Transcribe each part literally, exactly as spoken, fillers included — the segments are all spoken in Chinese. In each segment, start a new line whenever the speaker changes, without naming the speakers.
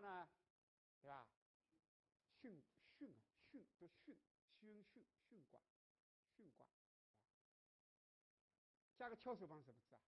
呢，对吧？巽巽啊，巽都巽，巽巽巽卦，巽卦啊，加个翘首旁什么字啊？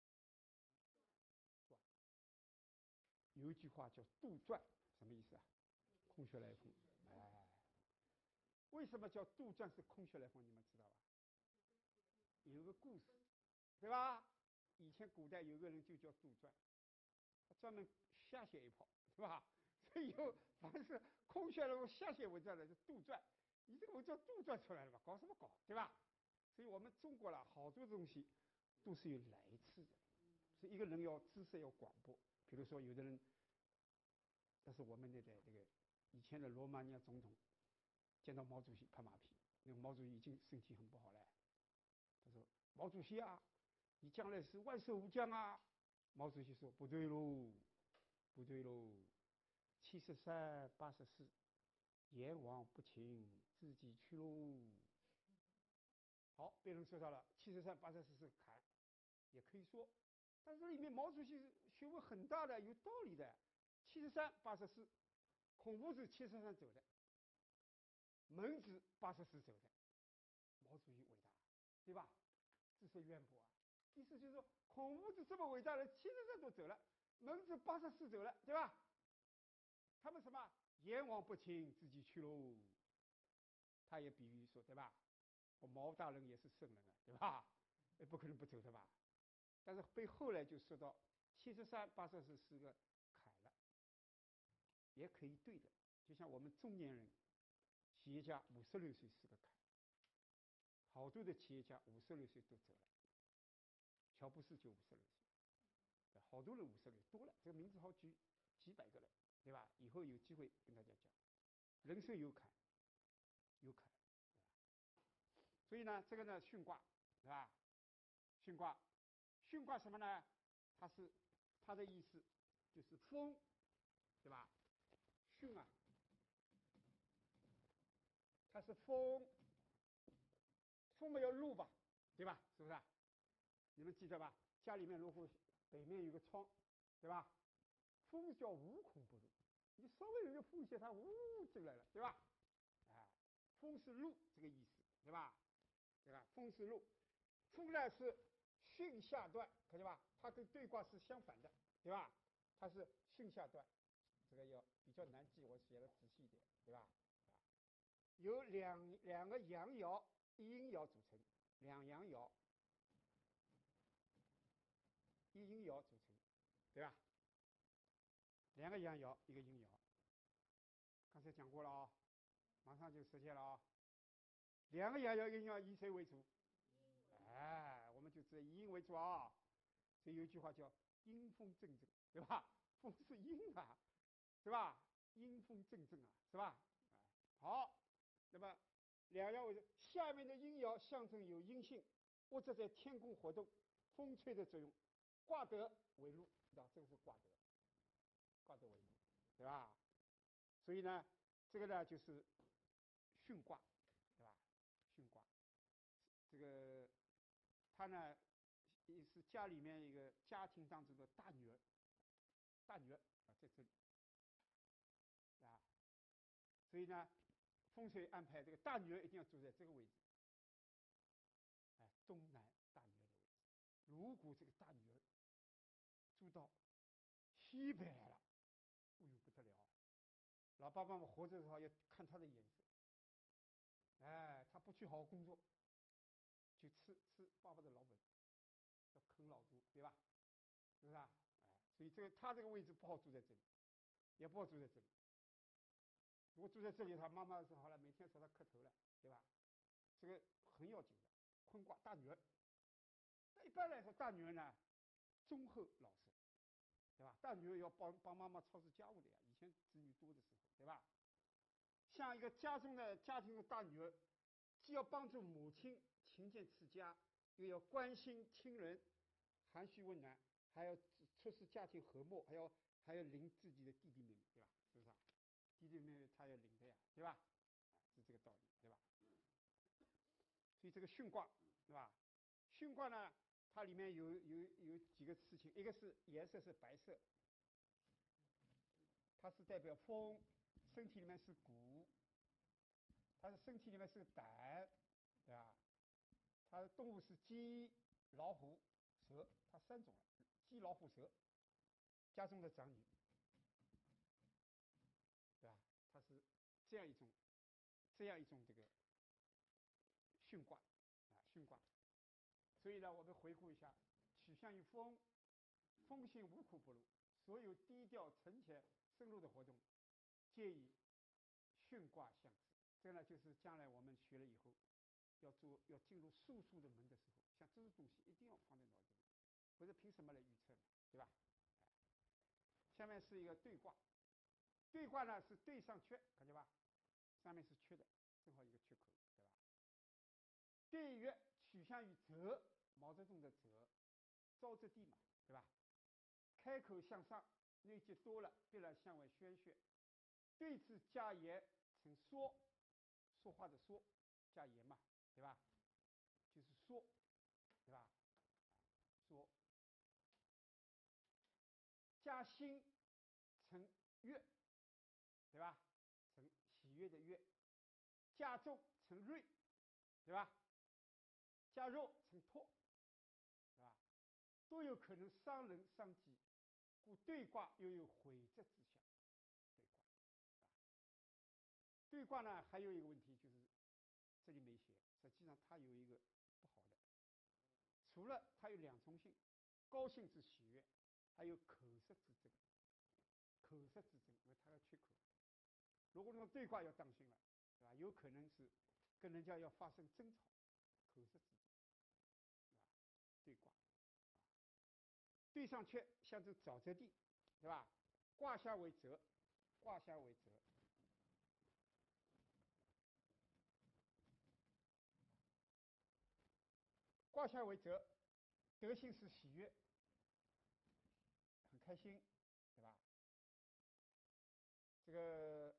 断。有一句话叫杜撰，什么意思啊？空穴来风。哎，为什么叫杜撰是空穴来风？你们知道吧？有个故事，对吧？以前古代有个人就叫杜撰，他专门瞎写一炮，对吧？所以有凡是空穴来风、瞎写文章的就杜撰。你这个文章杜撰出来了吧？搞什么搞，对吧？所以我们中国了好多东西都是有来自的，所以一个人要知识要广博。比如说，有的人，但是我们那代这个以前的罗马尼亚总统见到毛主席拍马屁，那个毛主席已经身体很不好了，他说：“毛主席啊，你将来是万寿无疆啊。”毛主席说：“不对喽，不对喽，七十三八十四，阎王不请自己去喽。”好，被人说到了七十三八十四是坎，也可以说，但是这里面毛主席学问很大的，有道理的。七十三八十四，孔夫子七十三走的，孟子八十四走的，毛主席伟大，对吧？知识渊博啊。意思就是说，孔夫子这么伟大的，七十三都走了，孟子八十四走了，对吧？他们什么？阎王不请自己去喽。他也比喻说，对吧？我毛大人也是圣人啊，对吧？也不可能不走的吧？但是被后来就说到七十三八十四是个坎了，也可以对的。就像我们中年人，企业家五十六岁是个坎，好多的企业家五十六岁都走了，乔布斯就五十六岁，好多人五十六多了，这个名字好举几百个人，对吧？以后有机会跟大家讲，人生有坎，有坎，对吧？所以呢，这个呢，巽卦，对吧？巽卦，巽卦什么呢？它是它的意思就是风，对吧？巽啊，它是风，风没有路吧，对吧？是不是？你们记得吧？家里面如果北面有个窗，对吧？风叫无孔不入，你稍微有个缝隙，它呜进来了，对吧？哎，风是路这个意思，对吧？对吧？风是路，风呢是巽下断，看见吧？它跟对卦是相反的，对吧？它是巽下断，这个要比较难记，我写的仔细一点，对吧？啊，由两两个阳爻、一阴爻组成，两阳爻、一阴爻组成，对吧？两个阳爻，一个阴爻，刚才讲过了啊、哦，马上就实现了啊、哦。两个阳爻，一个阴爻，以谁为主？哎，我们就知道以阴为主啊。所以有一句话叫“阴风阵阵”，对吧？风是阴啊，对吧？阴风阵阵啊，是吧？哎，好，那么两爻为主，下面的阴爻象征有阴性，或者在天空活动，风吹的作用，卦德为路，那这个是卦德，卦德为路，对吧？所以呢，这个呢就是巽卦，对吧？巽卦，这个他呢也是家里面一个家庭当中的大女儿，大女儿啊在这里啊，所以呢风水安排这个大女儿一定要住在这个位置，哎，东南大女儿的位置。如果这个大女儿住到西北来了，哎呦不得了，老爸爸们活着的话要看他的眼色，哎，他不去好好工作，就吃吃爸爸的老本，要啃老族，对吧？是不是啊？哎，所以这个他这个位置不好住在这里，也不好住在这里。如果住在这里，他妈妈说好了，每天找他磕头了，对吧？这个很要紧的。坤卦大女儿，那一般来说，大女儿呢忠厚老实，对吧？大女儿要帮帮妈妈操持家务的呀。以前子女多的时候，对吧？像一个家中的家庭的大女儿，既要帮助母亲勤俭持家，又要关心亲人，含蓄问暖，还要促使家庭和睦，还要还要领自己的弟弟妹妹，对吧？是不是啊？弟弟妹妹他要领的呀，对吧？啊，是这个道理，对吧？所以这个巽卦，对吧？巽卦呢，它里面有有有几个事情，一个是颜色是白色， 它是代表风，身体里面是骨，它的身体里面是胆，对吧？它的动物是鸡、老虎、蛇，它三种了，鸡、老虎、蛇，家中的长女，对吧？它是这样一种，这样一种这个巽卦啊，巽卦。所以呢，我们回顾一下，取向于风，风行无苦不入，所有低调沉潜深入的活动，皆以巽卦相制。这呢，就是将来我们学了以后，要做要进入术数的门的时候，像这种东西一定要放在脑子里，不是凭什么来预测呢？对吧？下面是一个对卦，对卦呢是对上缺，看见吧？上面是缺的，正好一个缺口，对吧？对曰取向于泽，毛泽东的泽，沼泽地嘛，对吧？开口向上，内积多了，必然向外宣泄。对此加言成说，说话的说，加言嘛，对吧？就是说，对吧？说。加心成悦，对吧？成喜悦的悦。加重成锐，对吧？加弱成拓，对吧？都有可能伤人伤己，故对卦又有毁则之象。对卦，啊，对卦呢还有一个问题就是，这里没写，实际上它有一个不好的，除了它有两重性，高兴之喜悦，还有口舌之争。口舌之争，因为它要缺口。如果说对卦要当心了，对吧？有可能是跟人家要发生争吵，口舌之争，对吧？对卦，啊，对上缺象征沼泽地，对吧？卦下为泽，卦下为泽。卦下为泽，德性是喜悦，很开心，对吧？这个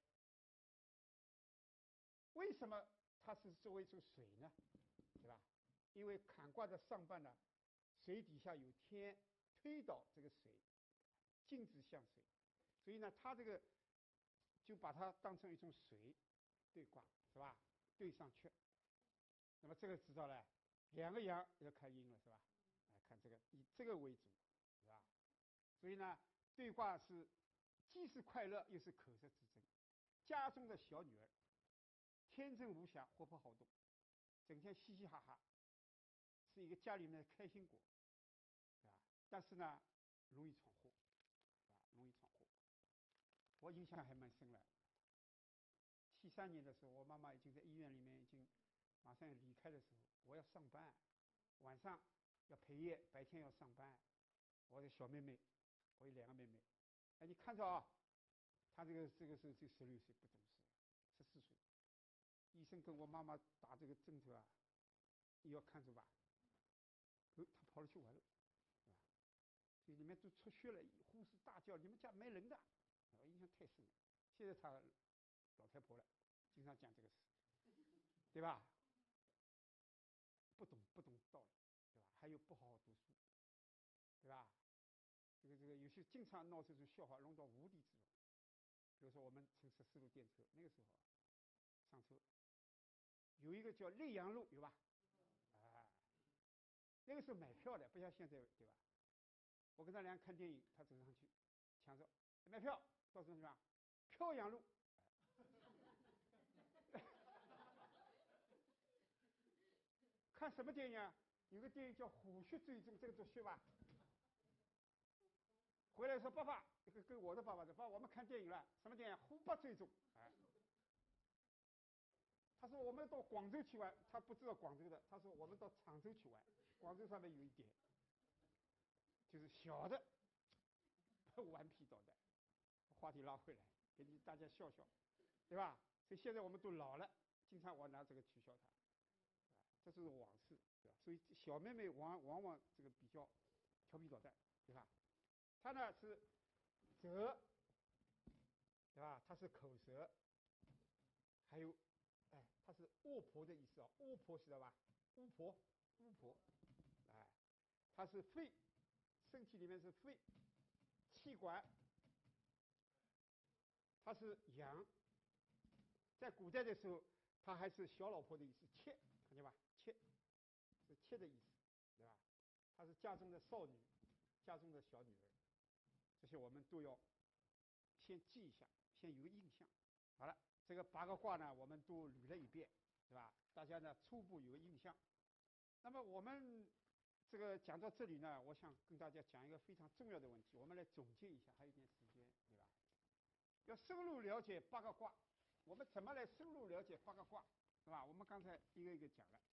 为什么它是作为一种水呢？对吧？因为坎卦的上半呢，水底下有天推导这个水，径直向水，所以呢，它这个就把它当成一种水对卦，是吧？对上缺。那么这个知道了，两个阳要看阴了，是吧？来看这个，以这个为主，是吧？所以呢，对卦是既是快乐，又是口舌之争。家中的小女儿，天真无邪，活泼好动，整天嘻嘻哈哈，是一个家里面的开心果，啊，但是呢，容易闯祸，啊，容易闯祸。我印象还蛮深了。七三年的时候，我妈妈已经在医院里面已经马上要离开的时候，我要上班，晚上要陪夜，白天要上班。我的小妹妹，我有两个妹妹，哎，你看着啊，她这个这个是这十六岁不懂事，十四岁，医生跟我妈妈打这个针头啊，你要看着吧，哦，她跑了去玩了，是吧？所以里面都出血了，护士大叫：“你们家没人的！”我印象太深了。现在她老太婆了，经常讲这个事，对吧？不懂不懂道理，对吧？还有不好好读书，对吧？这个这个有些经常闹这种笑话，弄到无地自容。比如说我们乘十四路电车，那个时候上车有一个叫溧阳路，有吧？啊，那个时候买票的，不像现在，对吧？我跟他俩看电影，他走上去抢着买票，到什么地方？漂阳路。看什么电影啊？有个电影叫《虎穴追踪》，这个做穴吧。回来说爸爸，跟跟我的爸爸说，爸爸我们看电影了，什么电影？虎豹追踪。哎，他说我们到广州去玩，他不知道广州的，他说我们到常州去玩，广州上面有一点，就是小的顽皮捣蛋。话题拉回来，给你大家笑笑，对吧？所以现在我们都老了，经常我拿这个取笑他，啊，这是往事，对吧？所以小妹妹往往往这个比较调皮捣蛋，对吧？她呢是泽，对吧？她是口舌，还有，哎，她是巫婆的意思啊，巫婆知道吧？巫婆，巫婆，哎，她是肺，身体里面是肺，气管。 它是阳，在古代的时候，它还是小老婆的意思，妾，看见吧？妾是妾的意思，对吧？她是家中的少女，家中的小女儿，这些我们都要先记一下，先有个印象。好了，这个八个卦呢，我们都捋了一遍，对吧？大家呢初步有个印象。那么我们这个讲到这里呢，我想跟大家讲一个非常重要的问题，我们来总结一下，还有一点时间，对吧？要深入了解八个卦，我们怎么来深入了解八个卦，是吧？我们刚才一个一个讲了，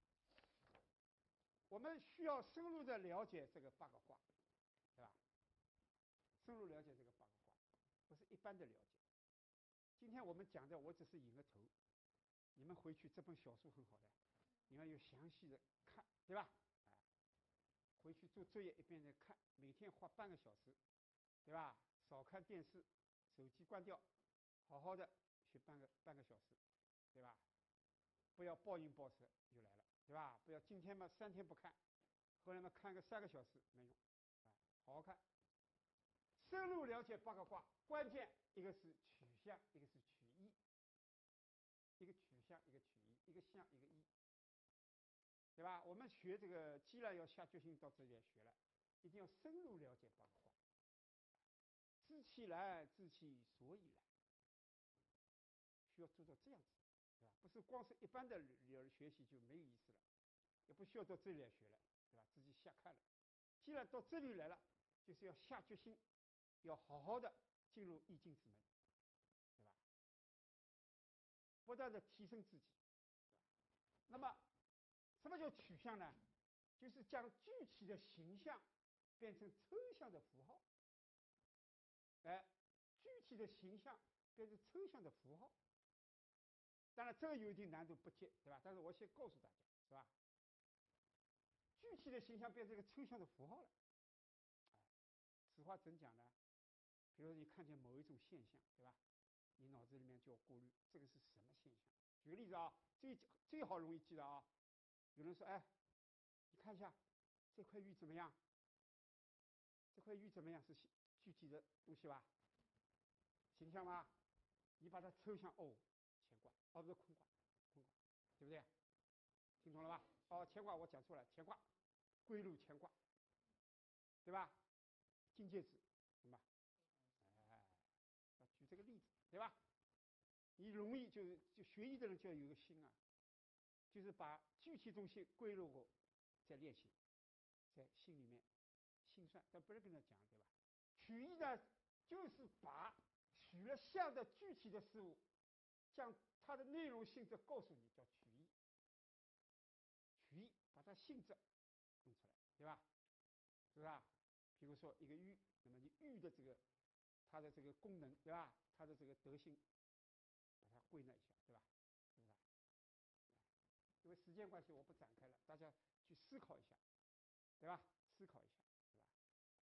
我们需要深入的了解这个八个卦，对吧？深入了解这个八个卦，不是一般的了解。今天我们讲的，我只是引个头，你们回去这本小书很好的，你们有详细的看，对吧？啊，回去做作业一遍再看，每天花半个小时，对吧？少看电视，手机关掉，好好的学半个半个小时，对吧？不要暴饮暴食就来了，对吧？不要今天嘛三天不看，后来嘛看个三个小时没用，啊，好好看，深入了解八个卦，关键一个是取象，一个是取义，一个取象，一个取义，一个象，一个义，对吧？我们学这个，既然要下决心到这里来学了，一定要深入了解八个卦，知其然，知其所以然，需要做到这样子，对吧？不是光是一般的了学习就没有意思了，也不需要到这里来学了，对吧？自己瞎看了。既然到这里来了，就是要下决心，要好好的进入易经之门，对吧？不断的提升自己，对吧？那么，什么叫取象呢？就是将具体的形象变成抽象的符号，哎，具体的形象变成抽象的符号。当然，这个有一定难度，不接，对吧？但是我先告诉大家，是吧？具体的形象变成一个抽象的符号了，哎，此话怎讲呢？比如说你看见某一种现象，对吧？你脑子里面就要过滤，这个是什么现象？举个例子啊，最最好容易记得啊。有人说，哎，你看一下这块玉怎么样？这块玉怎么样？是具体的东西吧？形象吗？你把它抽象，哦，乾卦，哦不是坤卦，坤卦，对不对？听懂了吧？哦，乾卦我讲错了，乾卦，归入乾卦，对吧？金戒指，什么？哎，要举这个例子，对吧？你容易就是就学医的人就要有个心啊，就是把具体东西归入过，再练习，在心里面心算，但不是跟他讲，对吧？取义呢，就是把取了象的具体的事物，将它的内容性质告诉你，叫取义。取义，把它性质弄出来，对吧？是不是啊？比如说一个玉，那么你玉的这个它的这个功能，对吧？它的这个德性，把它归纳一下，对吧？是不是啊？因为时间关系，我不展开了，大家去思考一下，对吧？思考一下，对吧？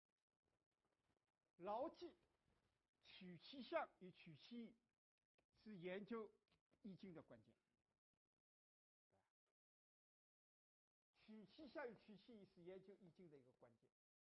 牢记取其象与取其义是研究易经的关键，对吧？取其象与取其义是研究易经的一个关键。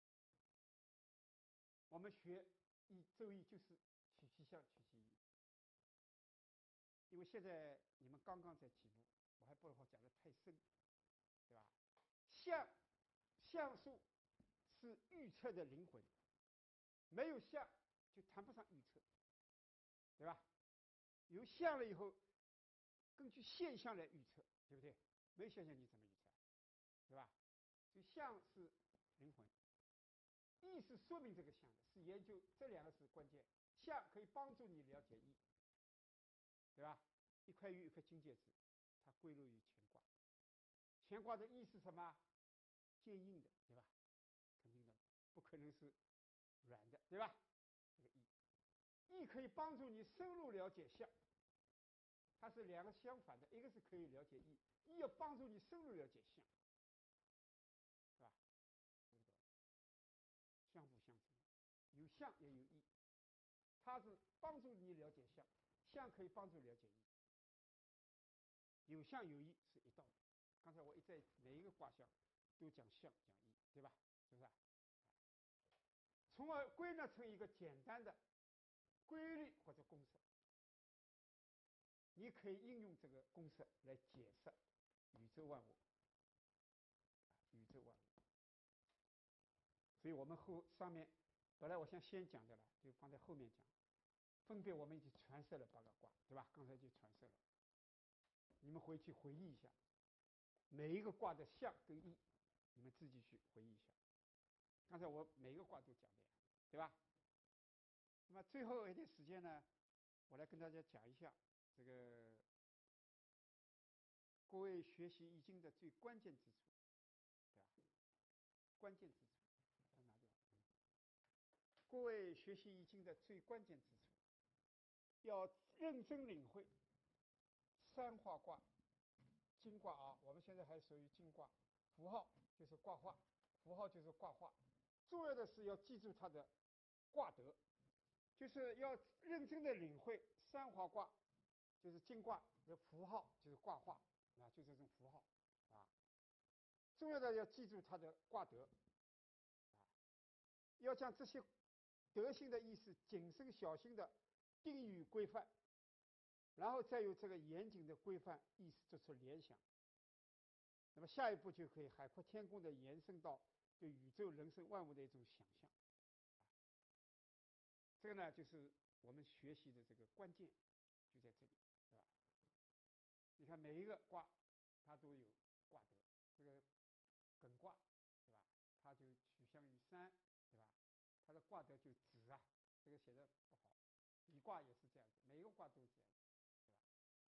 我们学易周易就是取其象取其义，因为现在你们刚刚在起步，我还不好讲得太深，对吧？象象数是预测的灵魂，没有象就谈不上预测，对吧？有象了以后，根据现象来预测，对不对？没有现象你怎么预测？对吧？所以象是灵魂，义是说明这个象的，是研究这两个是关键。象可以帮助你了解义，对吧？一块玉一块金戒指，它归入于乾卦。乾卦的义是什么？坚硬的，对吧？肯定的，不可能是软的，对吧？这个义，义可以帮助你深入了解象，它是两个相反的，一个是可以了解义，义要帮助你深入了解象，是吧？这个相辅相成，有象也有义，它是帮助你了解象，象可以帮助了解义，有象有义是一道的。刚才我一在每一个卦象都讲象讲义，对吧？是不是啊？从而归纳成一个简单的规律或者公式，你可以应用这个公式来解释宇宙万物，宇宙万物。所以我们后上面本来我想先讲的了，就放在后面讲。分别我们已经传授了八个卦，对吧？刚才就传授了，你们回去回忆一下，每一个卦的象跟意，你们自己去回忆一下。刚才我每一个卦都讲的呀，对吧？那么最后一点时间呢，我来跟大家讲一下这个各位学习易经的最关键之处，对吧？关键之处在哪地方？各位学习易经的最关键之处，要认真领会三画卦、金卦啊，我们现在还属于金卦，符号就是卦画，符号就是卦画。重要的是要记住它的卦德，就是要认真的领会三画卦，就是金卦的符号就是卦画啊，就这种符号啊。重要的要记住它的卦德啊，要将这些德性的意思谨慎小心的定语规范，然后再由这个严谨的规范意思做出联想。那么下一步就可以海阔天空的延伸到对宇宙人生万物的一种想象。这个呢，就是我们学习的这个关键就在这里，对吧？你看每一个卦它都有卦德，这个艮卦，对吧？它就取向于山，对吧？它的卦德就直啊，这个写的不好。离卦也是这样子，每一个卦都是这样子，对吧？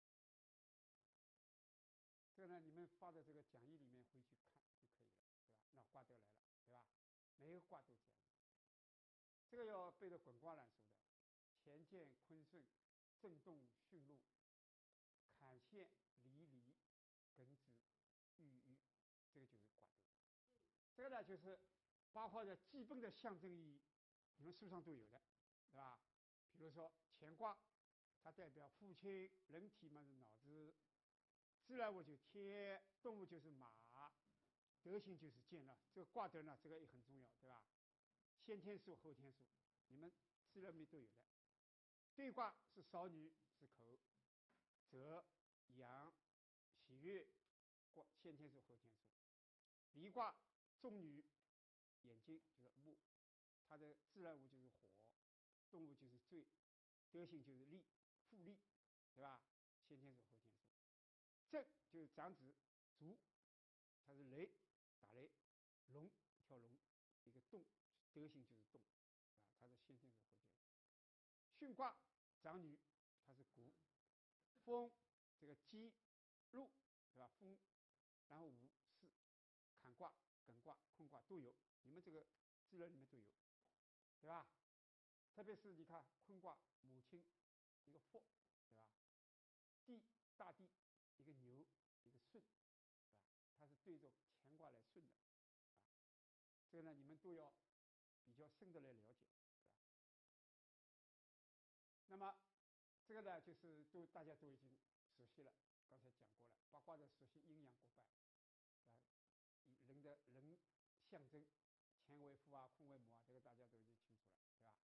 这个呢，你们发的这个讲义里面回去看就可以了，对吧？那卦德来了，对吧？每一个卦都这样子。这个要背着滚瓜烂熟的，乾见坤顺，震动巽路，坎陷离离，艮子豫豫，这个就是卦德。这个呢，就是八卦的基本的象征意义，你们书上都有的，对吧？比如说乾卦，它代表父亲，人体嘛是脑子，自然物就天，动物就是马，德行就是健了。这个卦德呢，这个也很重要，对吧？先天数后天数，你们自然命都有的。对卦是少女，是口，泽阳喜悦，卦先天数后天数。离卦重女，眼睛就是目，它的自然物就是火，动物就是罪，德行就是力，复力，对吧？先天数后天数。震就是长子足，它是雷，打雷，龙一条龙，一个动，德行就是动，啊，它是先天数后天数。巽卦长女，它是谷，风这个鸡鹿，对吧？风，然后午巳，坎卦、艮卦、坤卦都有，你们这个自然里面都有，对吧？特别是你看坤卦，母亲一个福，对吧？地大地一个牛一个顺，对吧？它是对着乾卦来顺的，啊，这个呢你们都要比较深的来了解，对吧？那么这个呢就是都大家都已经熟悉了，刚才讲过了，八卦的属性阴阳各半，啊，人的人象征，乾为父啊，坤为母啊，这个大家都已经清楚了，对吧？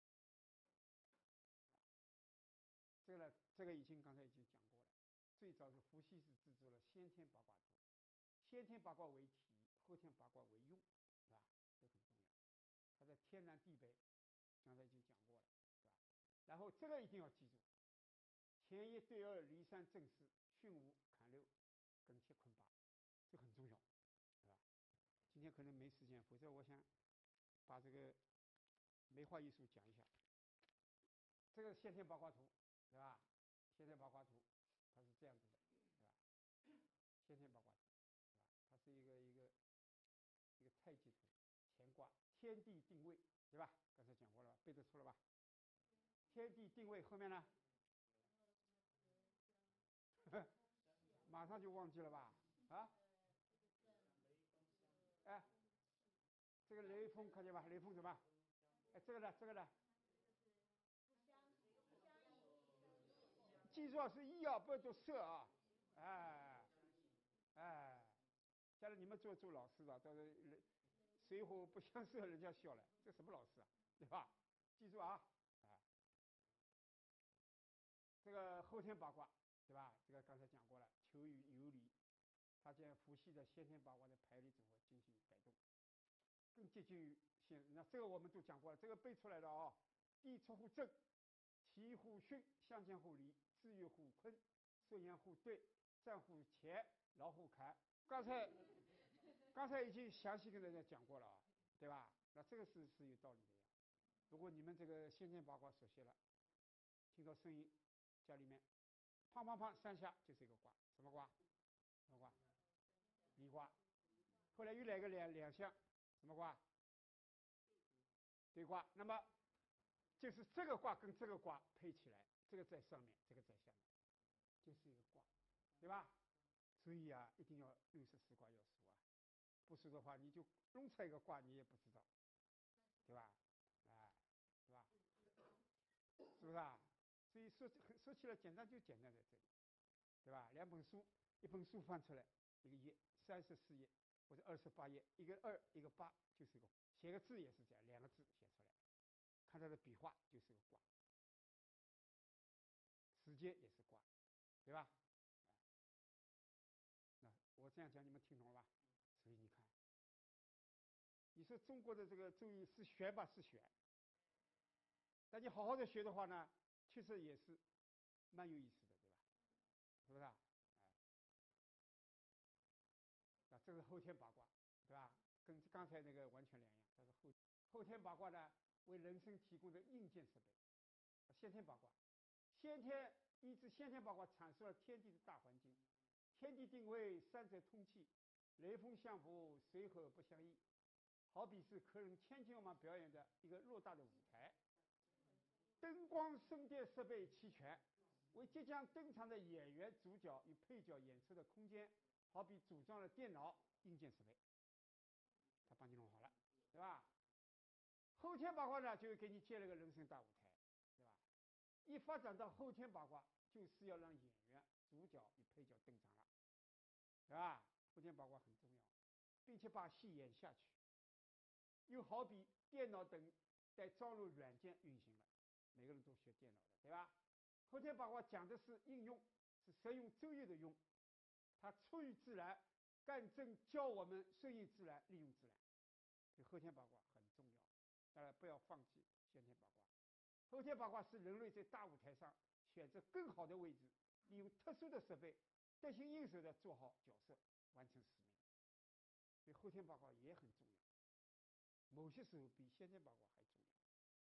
这个呢，这个已经刚才已经讲过了。最早是伏羲氏制作了先天八卦图，先天八卦为体，后天八卦为用，是吧？这很重要。它在天南地北，刚才已经讲过了，是吧？然后这个一定要记住：乾一对二，离三震四，巽五坎六，艮七坤八，这很重要，是吧？今天可能没时间，否则我想把这个梅花易数讲一下。这个先天八卦图，对吧？先天八卦图，它是这样子的，对吧？先天八卦图，对吧？它是一个一个一个太极图，乾卦天地定位，对吧？刚才讲过了，背得出了吧？天地定位后面呢？马上就忘记了吧？啊？哎，这个雷锋看见吧？雷锋什么？哎，这个呢？这个呢？记住啊，是一啊，不要读色啊，哎哎，将来你们做做老师的，到时候水火不相涉，人家笑了，这什么老师啊，对吧？记住啊，哎。 这个后天八卦，对吧？这个刚才讲过了，求雨有理，它将伏羲的先天八卦的排列组合进行改动，更接近于现。那这个我们都讲过了，这个背出来的啊、哦，地出户正，其户巽，相见户离，日月户坤，顺阳户兑，战户乾，老虎坎。刚才刚才已经详细跟大家讲过了啊，对吧？那这个是是有道理的呀。如果你们这个先天八卦熟悉了，听到声音，家里面砰砰砰三下就是一个卦，什么卦？什么卦？离卦。后来又来个两两项，什么卦？对卦。那么就是这个卦跟这个卦配起来，这个在上面，这个在下面，就是一个卦，对吧？所以啊，一定要六十四卦要熟啊，不熟的话，你就弄出来一个卦你也不知道，对吧？哎，是吧？是不是啊？所以说说起来简单就简单在这里，对吧？两本书，一本书翻出来，一个页三十四页或者二十八页，一个二一个八就是一个，写个字也是这样，两个字写出来，看它的笔画就是个卦，时间也是卦，对吧？那我这样讲你们听懂了吧？所以你看，你说中国的这个周易是玄吧？是玄，但你好好的学的话呢，确实也是蛮有意思的，对吧？是不是啊？哎，那这是后天八卦，对吧？跟刚才那个完全两样。这是后后天八卦呢，为人生提供的硬件设备。先天八卦，先天依之先天八卦阐述了天地的大环境，天地定位，三者通气，雷风相符，水火不相易。好比是客人千军万马表演的一个偌大的舞台，灯光声电设备齐全，为即将登场的演员、主角与配角演出的空间，好比组装了电脑硬件设备，他帮你弄好了，对吧？后天八卦呢，就给你建了个人生大舞台，对吧？一发展到后天八卦，就是要让演员、主角与配角登场了，对吧？后天八卦很重要，并且把戏演下去。又好比电脑等在装入软件运行了，每个人都学电脑的，对吧？后天八卦讲的是应用，是实用周易的用，它出于自然，干正教我们顺应自然，利用自然。所以后天八卦很重要，当然不要放弃先天八卦。后天八卦是人类在大舞台上选择更好的位置，利用特殊的设备，得心应手的做好角色，完成使命。所以后天八卦也很重要，某些时候比先天八卦还重要。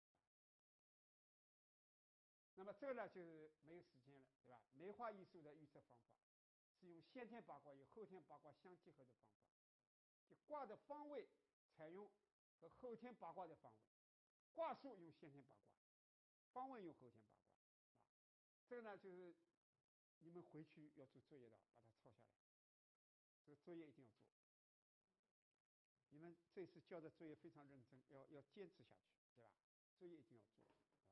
那么这个呢，就是没有时间了，对吧？梅花易数的预测方法是用先天八卦与后天八卦相结合的方法，就卦的方位采用和后天八卦的方位，卦数用先天八卦，方位用后天八卦啊。这个呢，就是你们回去要做作业的，把它抄下来。这个作业一定要做。你们这次交的作业非常认真，要要坚持下去，对吧？作业一定要做，对吧？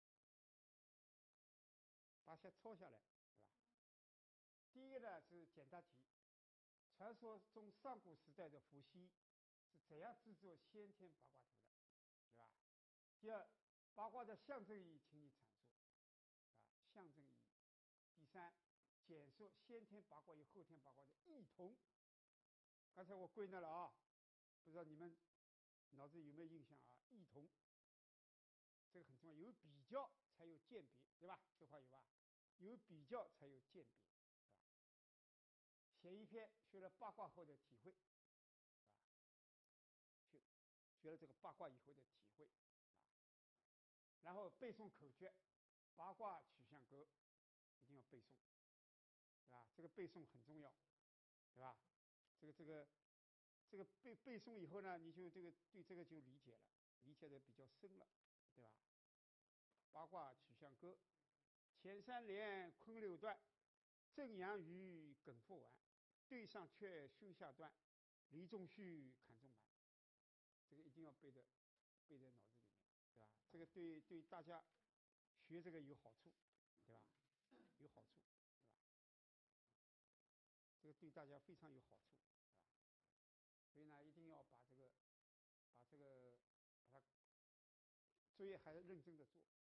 把它抄下来，对吧？第一个呢是简答题，传说中上古时代的伏羲是怎样制作先天八卦图的，对吧？第二，八卦的象征意义，请你阐述，啊，象征意义。第三，简述先天八卦与后天八卦的异同。刚才我归纳了啊，不知道你们脑子有没有印象啊？异同，这个很重要，有比较才有鉴别，对吧？这话有吧？有比较才有鉴别，是吧？写一篇学了八卦后的体会，是吧？学学了这个八卦以后的体会啊，然后背诵口诀，八卦取象歌一定要背诵，对吧？这个背诵很重要，对吧？这个这个这个背背诵以后呢，你就这个对这个就理解了，理解的比较深了，对吧？八卦取象歌，前三连坤六段，正阳鱼艮复完，对上阙凶下段，离中虚坎中满。这个一定要背的背在脑子里面，对吧？这个对对大家学这个有好处，对吧？有好处，对吧？这个对大家非常有好处，对吧？所以呢，一定要把这个把这个把它作业还是认真的做。